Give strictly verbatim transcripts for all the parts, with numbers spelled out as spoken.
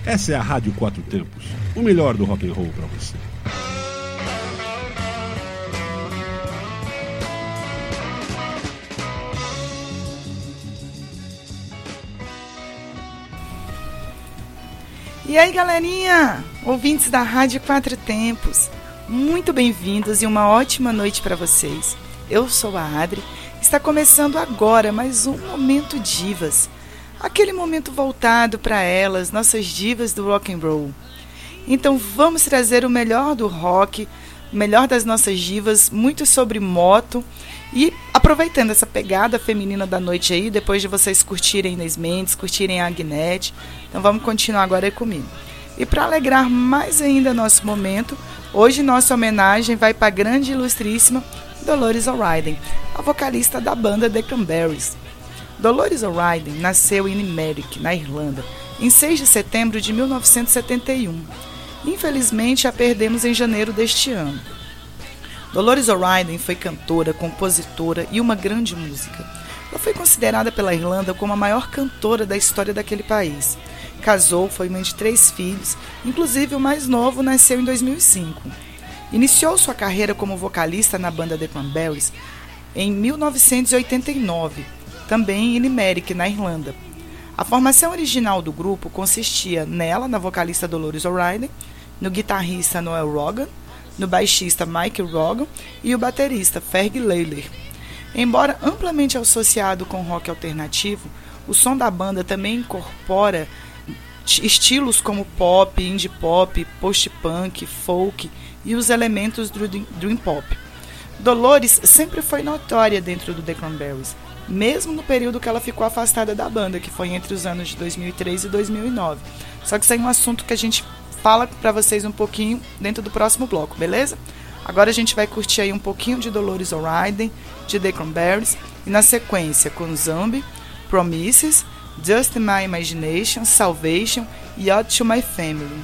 Essa é a Rádio Quatro Tempos, o melhor do rock and roll para você. E aí, galerinha, ouvintes da Rádio Quatro Tempos, muito bem-vindos e uma ótima noite para vocês. Eu sou a Adri, está começando agora mais um Momento Divas, aquele momento voltado para elas, nossas divas do rock and roll. Então vamos trazer o melhor do rock, o melhor das nossas divas, muito sobre moto e aproveitando essa pegada feminina da noite aí, depois de vocês curtirem Inês Mendes, curtirem a Agnete, então vamos continuar agora comigo. E para alegrar mais ainda nosso momento, hoje nossa homenagem vai para a grande e ilustríssima Dolores O'Riordan, a vocalista da banda The Cranberries. Dolores O'Riordan nasceu em Limerick, na Irlanda, em seis de setembro de mil novecentos e setenta e um. Infelizmente, a perdemos em janeiro deste ano. Dolores O'Riordan foi cantora, compositora e uma grande música. Ela foi considerada pela Irlanda como a maior cantora da história daquele país. Casou, foi mãe de três filhos, inclusive o mais novo nasceu em dois mil e cinco. Iniciou sua carreira como vocalista na banda The Cranberries em mil novecentos e oitenta e nove, também em Limerick, na Irlanda. A formação original do grupo consistia nela, na vocalista Dolores O'Riordan, no guitarrista Noel Rogan, no baixista Mike Rogan e o baterista Fergie Layler. Embora amplamente associado com rock alternativo, o som da banda também incorpora estilos como pop, indie pop, post-punk, folk e os elementos do dream pop. Dolores sempre foi notória dentro do The Cranberries, mesmo no período que ela ficou afastada da banda, que foi entre os anos de dois mil e três e dois mil e nove. Só que isso é um assunto que a gente fala para vocês um pouquinho dentro do próximo bloco, beleza? Agora a gente vai curtir aí um pouquinho de Dolores O'Riordan, de The Cranberries, e na sequência com Zombie, Promises, Just My Imagination, Salvation e Ode to My Family.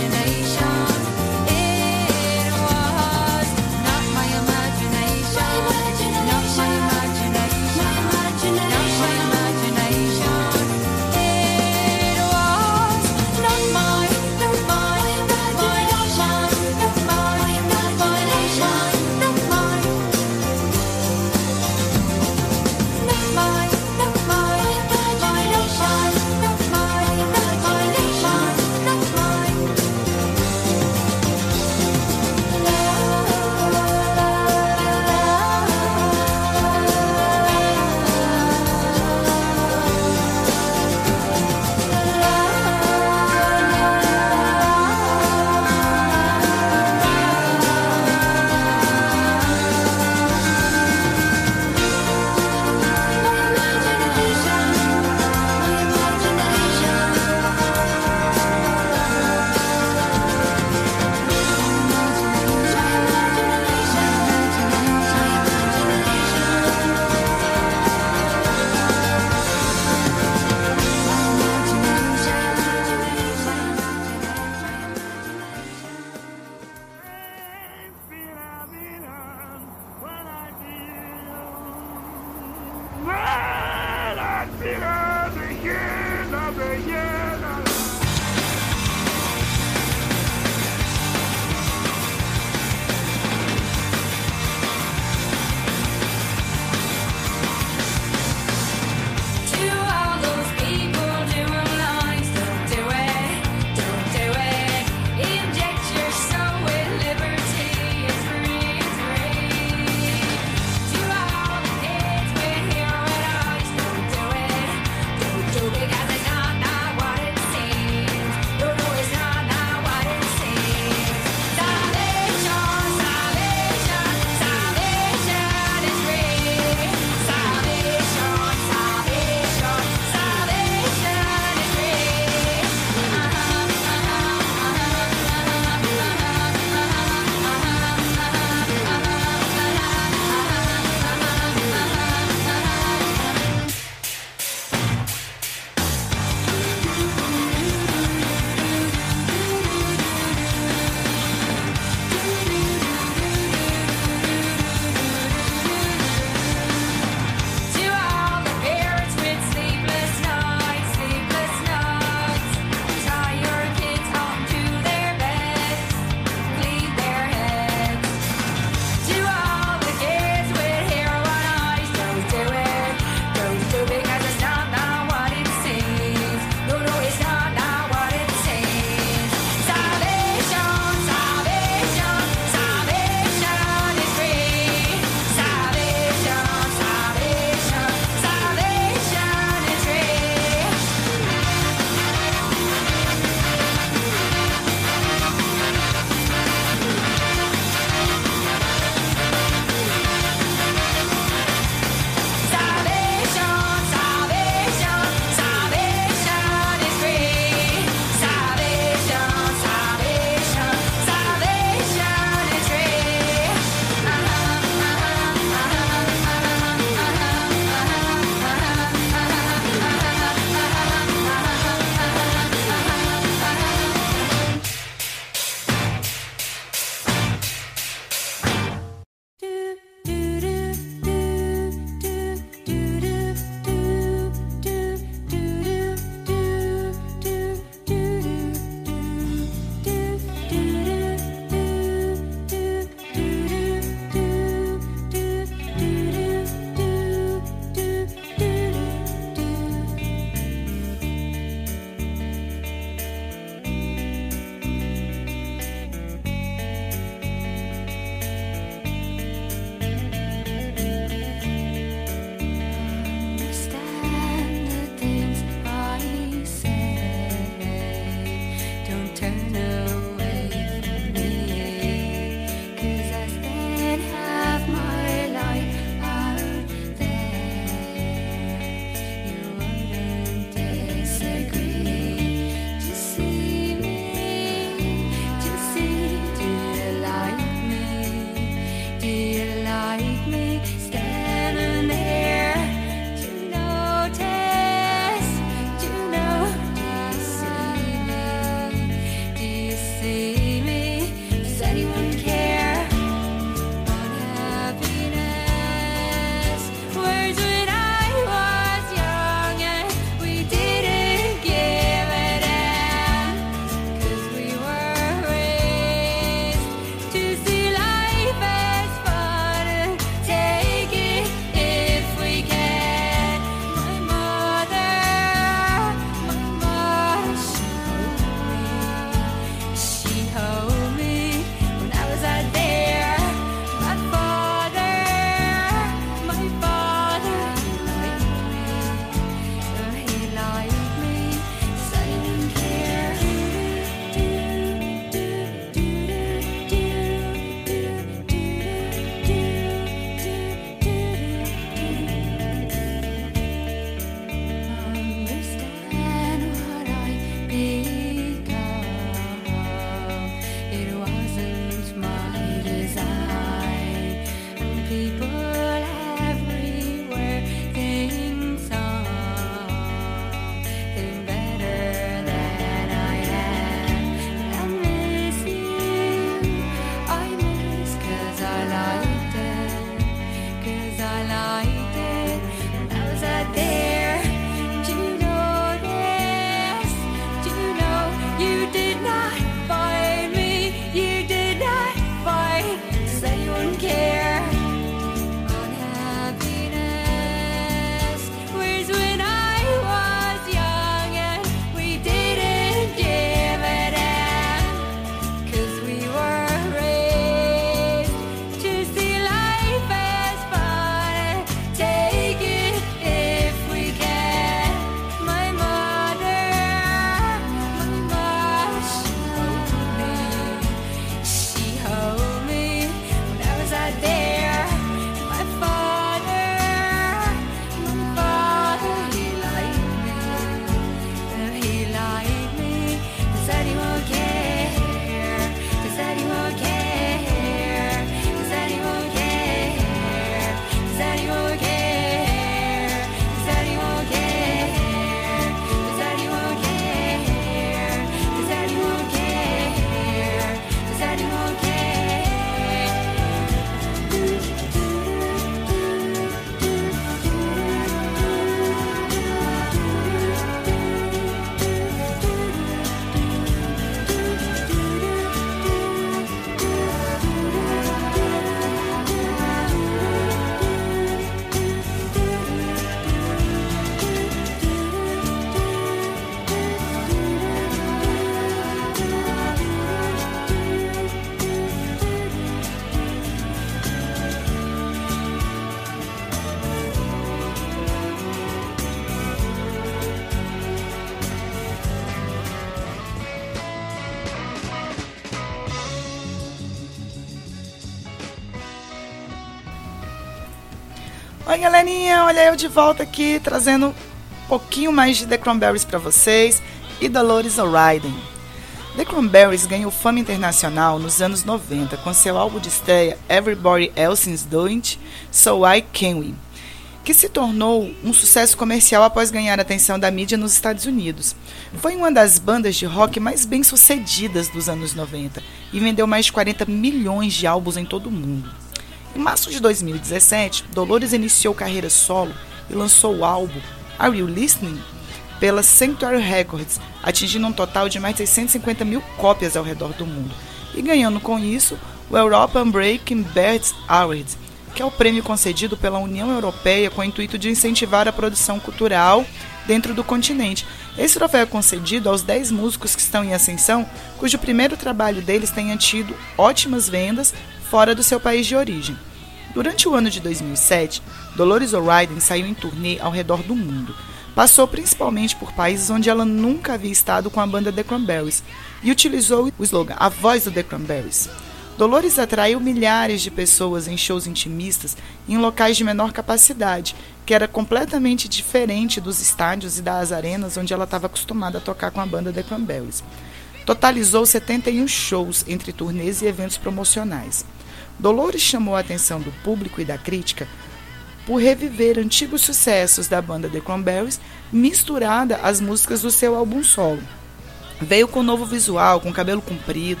Oi, galerinha, olha eu de volta aqui, trazendo um pouquinho mais de The Cranberries para vocês e Dolores O'Riordan. The Cranberries ganhou fama internacional nos anos noventa com seu álbum de estreia Everybody Else Is Doing It, So I Can We, que se tornou um sucesso comercial após ganhar a atenção da mídia nos Estados Unidos. Foi uma das bandas de rock mais bem-sucedidas dos anos noventa e vendeu mais de quarenta milhões de álbuns em todo o mundo. Em março de dois mil e dezessete, Dolores iniciou carreira solo e lançou o álbum Are You Listening? Pela Sanctuary Records, atingindo um total de mais de seiscentos e cinquenta mil cópias ao redor do mundo, e ganhando com isso o European Breaking Birds Award, que é o prêmio concedido pela União Europeia com o intuito de incentivar a produção cultural dentro do continente. Esse troféu é concedido aos dez músicos que estão em ascensão, cujo primeiro trabalho deles tenha tido ótimas vendas fora do seu país de origem. Durante o ano de dois mil e sete, Dolores O'Riordan saiu em turnê ao redor do mundo. Passou principalmente por países onde ela nunca havia estado com a banda The Cranberries e utilizou o slogan A Voz do The Cranberries. Dolores atraiu milhares de pessoas em shows intimistas em locais de menor capacidade, que era completamente diferente dos estádios e das arenas onde ela estava acostumada a tocar com a banda The Cranberries. Totalizou setenta e um shows entre turnês e eventos promocionais. Dolores chamou a atenção do público e da crítica por reviver antigos sucessos da banda The Cranberries misturada às músicas do seu álbum solo. Veio com um novo visual, com cabelo comprido,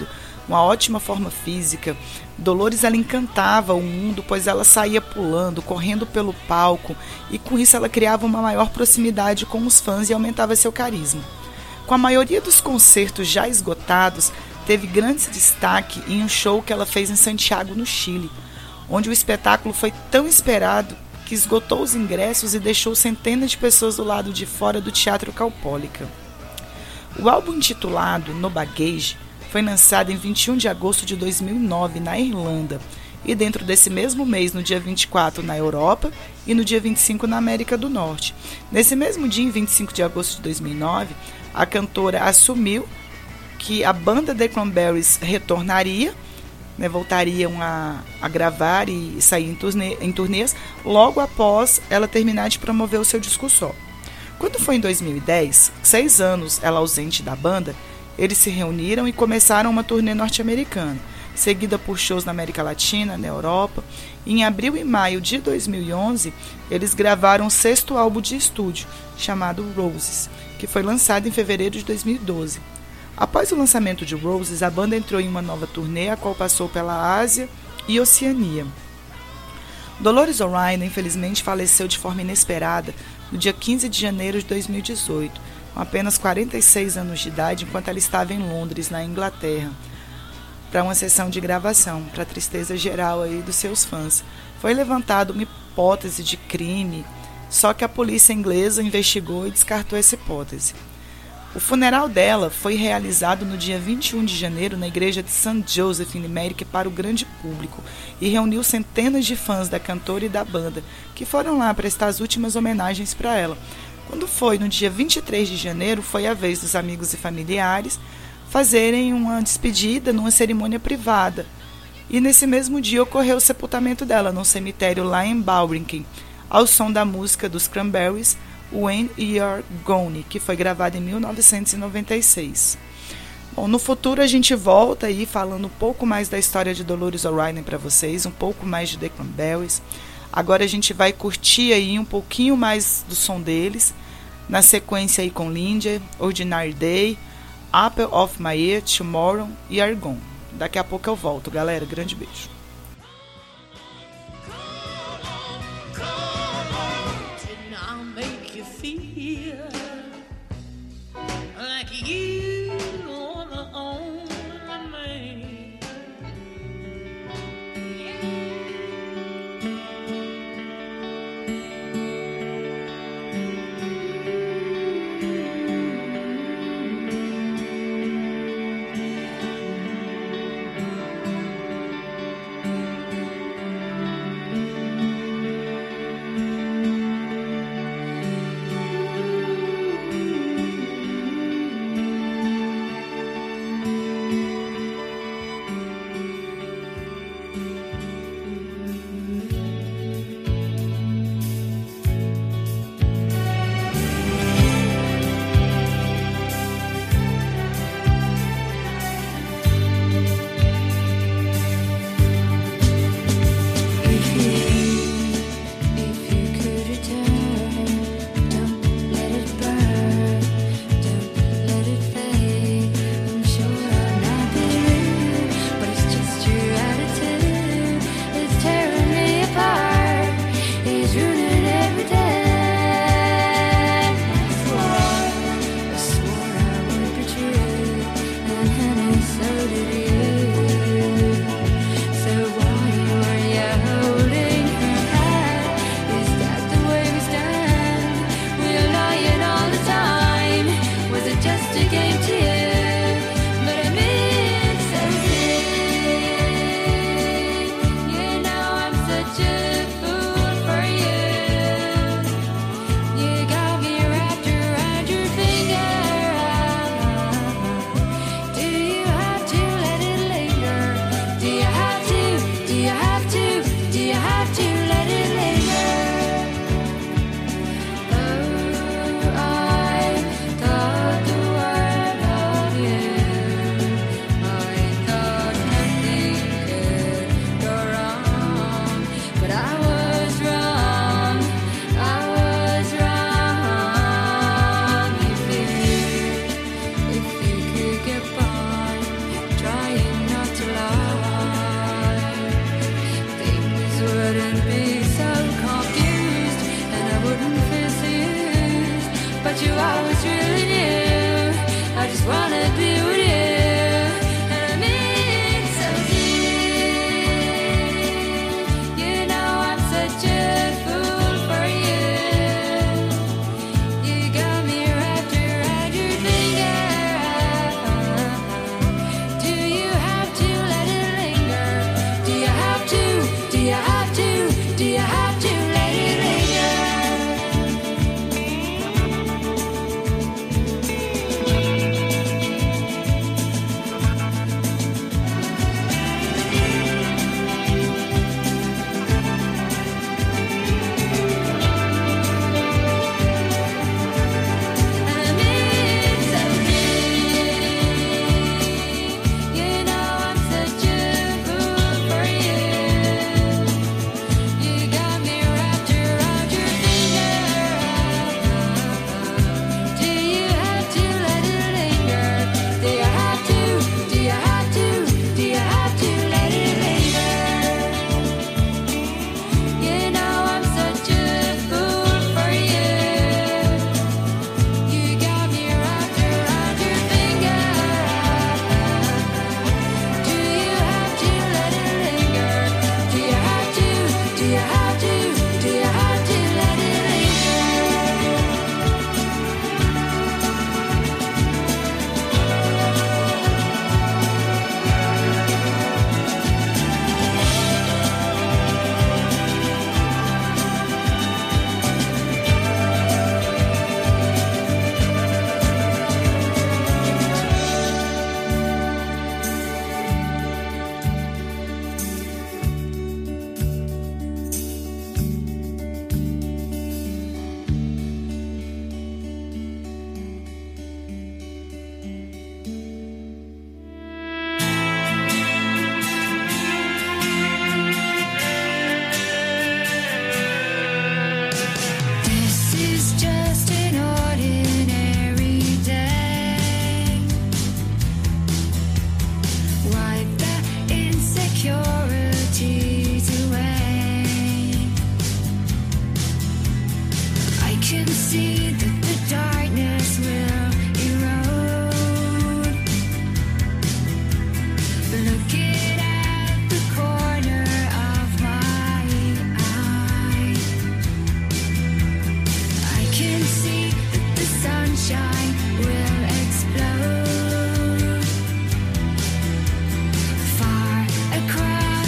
uma ótima forma física. Dolores ela encantava o mundo, pois ela saía pulando, correndo pelo palco, e com isso ela criava uma maior proximidade com os fãs e aumentava seu carisma. Com a maioria dos concertos já esgotados, teve grande destaque em um show que ela fez em Santiago, no Chile, onde o espetáculo foi tão esperado que esgotou os ingressos e deixou centenas de pessoas do lado de fora do Teatro Cowpollica. O álbum intitulado No Baggage foi lançado em vinte e um de agosto de dois mil e nove na Irlanda e dentro desse mesmo mês, no dia vinte e quatro, na Europa e no dia vinte e cinco na América do Norte. Nesse mesmo dia, em vinte e cinco de agosto de dois mil e nove, a cantora assumiu que a banda The Cranberries retornaria, né, voltariam a, a gravar e sair em, turnê, em turnês logo após ela terminar de promover o seu disco solo. Quando foi em dois mil e dez, seis anos ela ausente da banda, eles se reuniram e começaram uma turnê norte-americana, seguida por shows na América Latina, na Europa. E em abril e maio de dois mil e onze, eles gravaram o sexto álbum de estúdio, chamado Roses, que foi lançado em fevereiro de dois mil e doze. Após o lançamento de Roses, a banda entrou em uma nova turnê, a qual passou pela Ásia e Oceania. Dolores O'Riordan, infelizmente, faleceu de forma inesperada no dia quinze de janeiro de dois mil e dezoito, com apenas quarenta e seis anos de idade, enquanto ela estava em Londres, na Inglaterra, para uma sessão de gravação, para a tristeza geral aí dos seus fãs. Foi levantada uma hipótese de crime, só que a polícia inglesa investigou e descartou essa hipótese. O funeral dela foi realizado no dia vinte e um de janeiro na igreja de Saint Joseph, em Limerick, para o grande público, e reuniu centenas de fãs da cantora e da banda, que foram lá prestar as últimas homenagens para ela. Quando foi no dia vinte e três de janeiro, foi a vez dos amigos e familiares fazerem uma despedida numa cerimônia privada. E nesse mesmo dia ocorreu o sepultamento dela num cemitério lá em Balbrinkin, ao som da música dos Cranberries, When You're Gone, que foi gravada em mil novecentos e noventa e seis. Bom, no futuro a gente volta aí falando um pouco mais da história de Dolores O'Riordan para vocês, um pouco mais de The Cranberries. Agora a gente vai curtir aí um pouquinho mais do som deles, na sequência aí com Linda, Ordinary Day, Apple of My Ear, Tomorrow e Argon. Daqui a pouco eu volto, galera. Grande beijo. impurities away. I can see that the darkness will erode. Looking at the corner of my eye, I can see that the sunshine will explode far across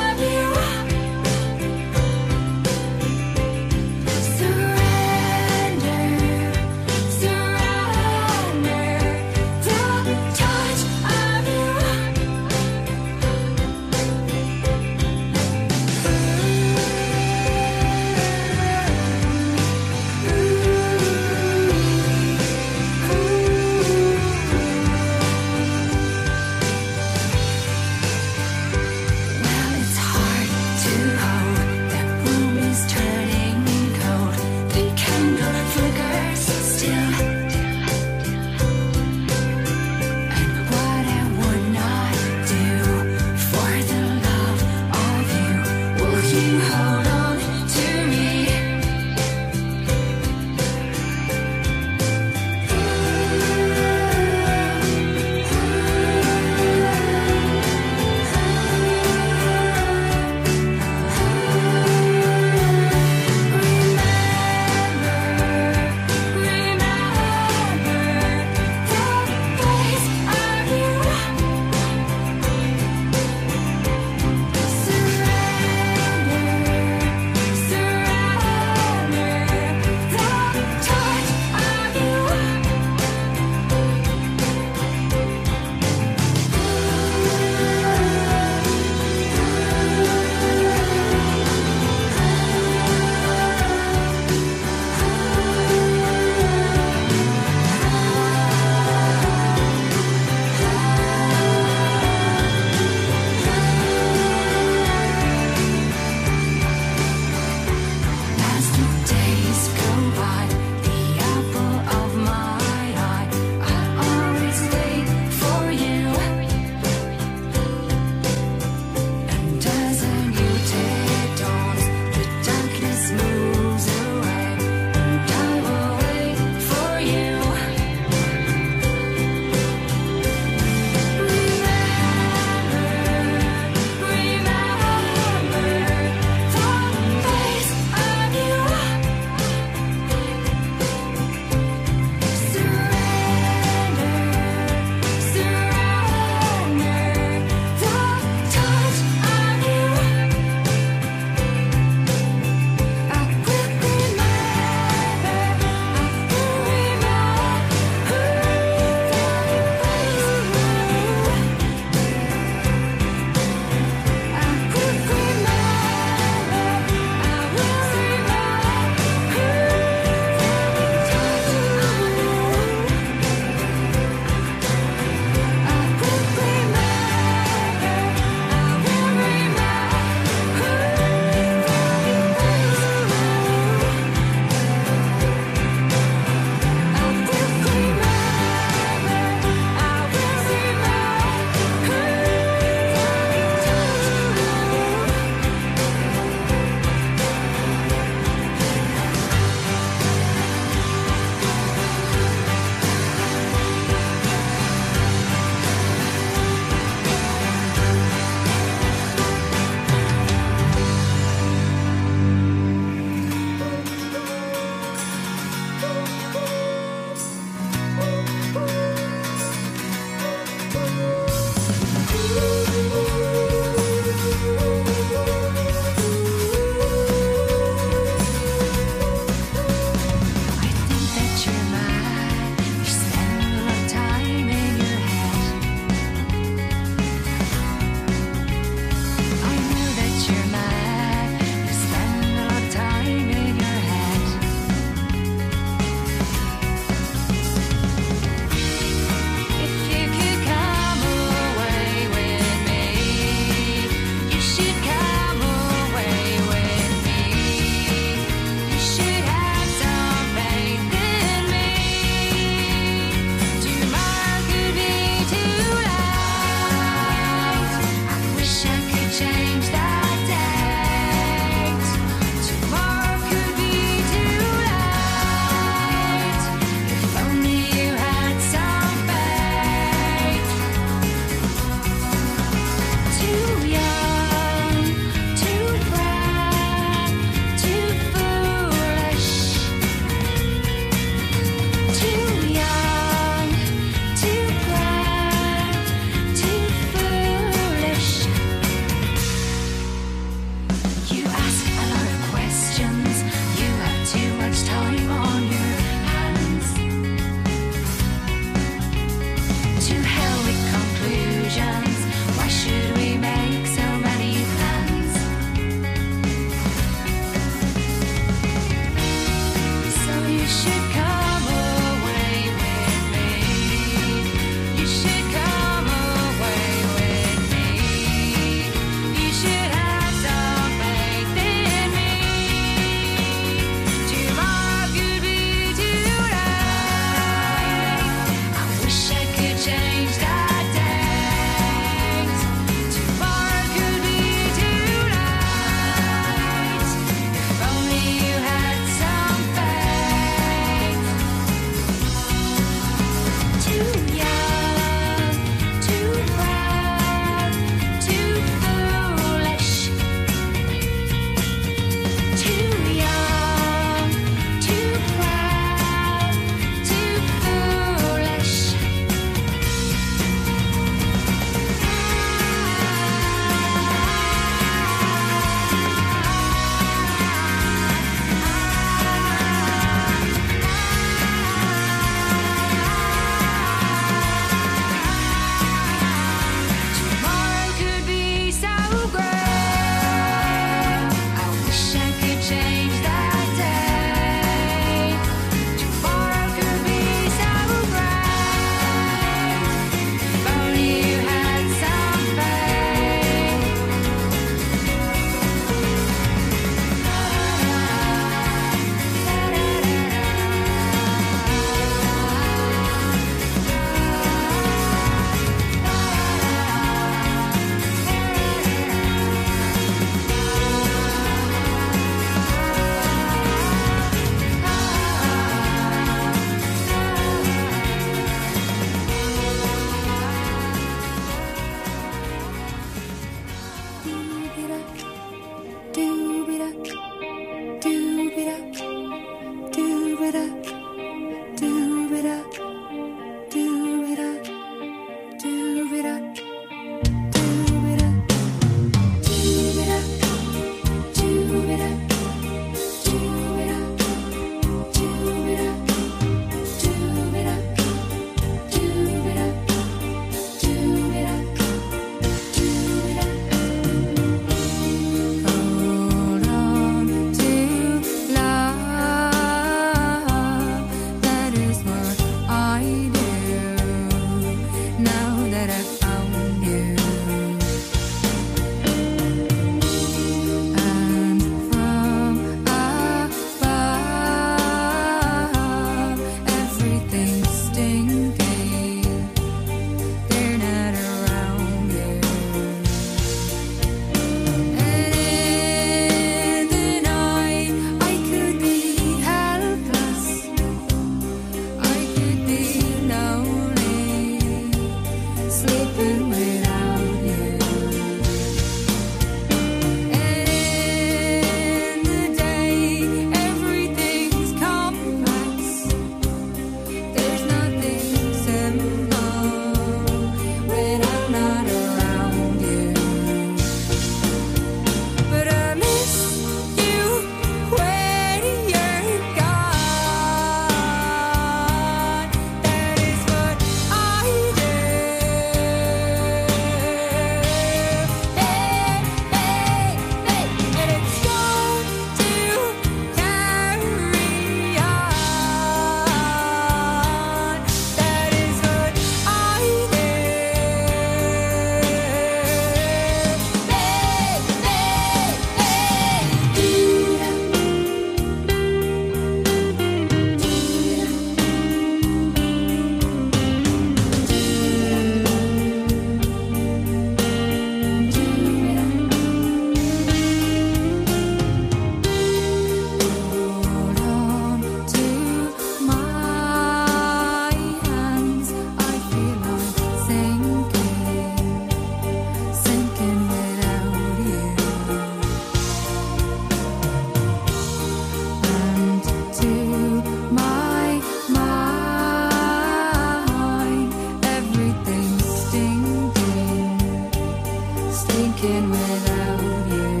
was thinking without you.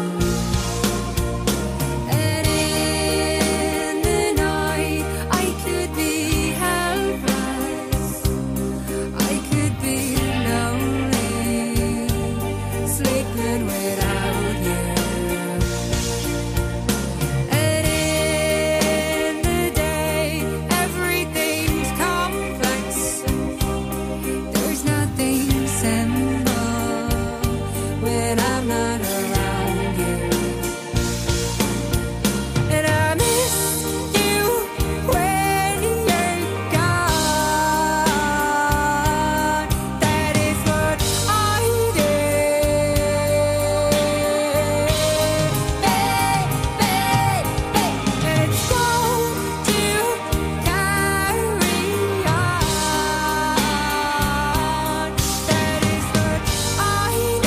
And in the night I could be helpless, I could be lonely, sleeping without you. And in the day everything's complex, there's nothing simple when I'm not around you. And I miss you when you're gone. That is what I do. Hey, hey, hey, it's going to carry on. That is what I do.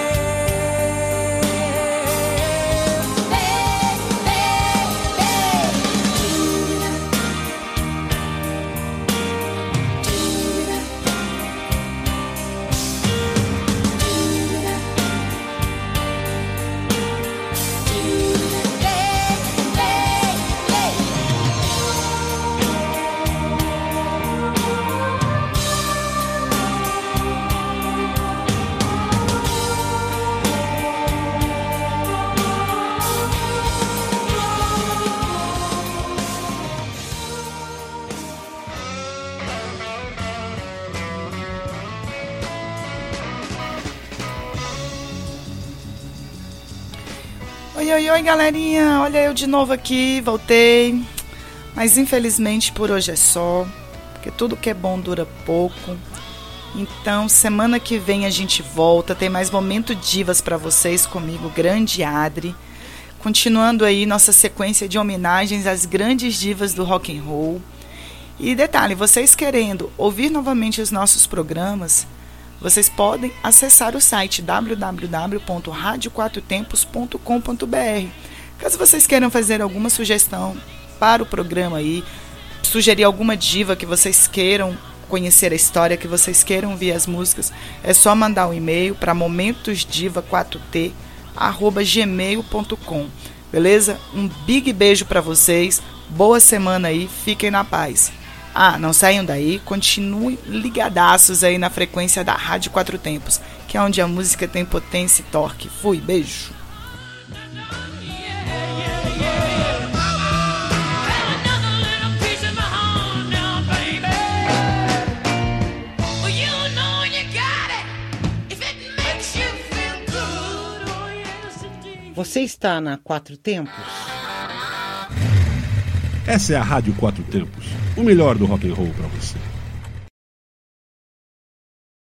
Oi, oi, oi, galerinha. Olha eu de novo aqui, voltei. Mas infelizmente por hoje é só, porque tudo que é bom dura pouco. Então, semana que vem a gente volta, tem mais Momento Divas pra vocês comigo, Grande Adri. Continuando aí nossa sequência de homenagens às grandes divas do rock and roll. E detalhe, vocês querendo ouvir novamente os nossos programas, vocês podem acessar o site w w w ponto rádio quatro tempos ponto com ponto b r. Caso vocês queiram fazer alguma sugestão para o programa aí, sugerir alguma diva que vocês queiram conhecer a história, que vocês queiram ouvir as músicas, é só mandar um e-mail para momentosdiva quatro t arroba gmail ponto com. Beleza? Um big beijo para vocês, boa semana aí, fiquem na paz. Ah, não saiam daí, continuem ligadaços aí na frequência da Rádio Quatro Tempos, que é onde a música tem potência e torque. Fui, beijo. Você está na Quatro Tempos? Essa é a Rádio Quatro Tempos, o melhor do rock and roll pra você.